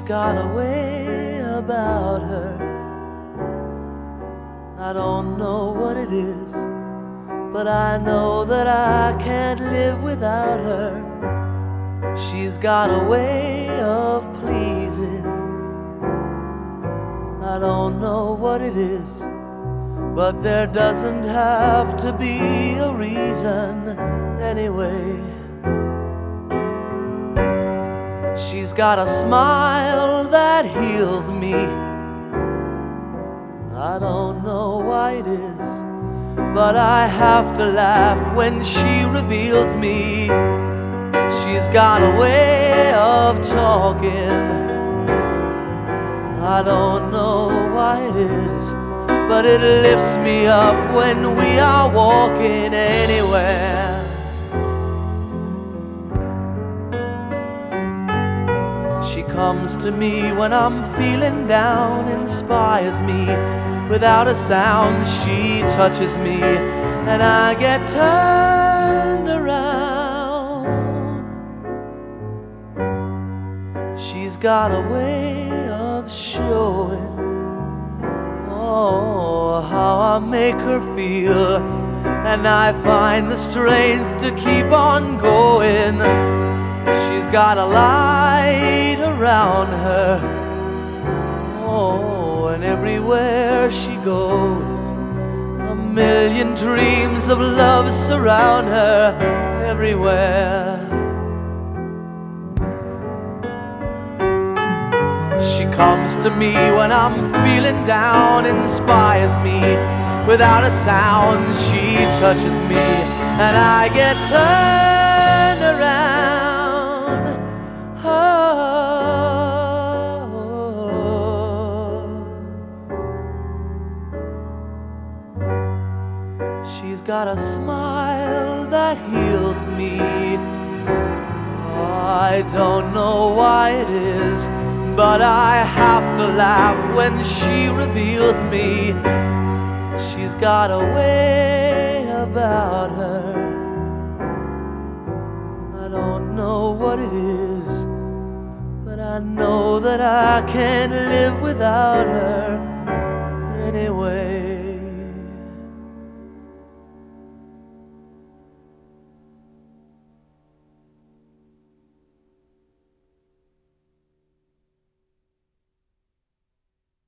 She's got a way about her. I don't know what it is, but I know that I can't live without her. She's got a way of pleasing. I don't know what it is, but there doesn't have to be a reason anyway. She's got a smile that heals me. I don't know why it is, but I have to laugh when she reveals me. She's got a way of talking. I don't know why it is, but it lifts me up when we are walking anywhere. She comes to me when I'm feeling down, inspires me without a sound. She touches me and I get turned around. She's got a way of showing, oh, how I make her feel, and I find the strength to keep on going. She's got a light around her, oh, and everywhere she goes, a million dreams of love surround her everywhere. She comes to me when I'm feeling down, inspires me without a sound. She touches me and I get turned around. Oh. She's got a smile that heals me. I don't know why it is, but I have to laugh when she reveals me. She's got a way about her. I don't know what it is, but I know that I can't live without her.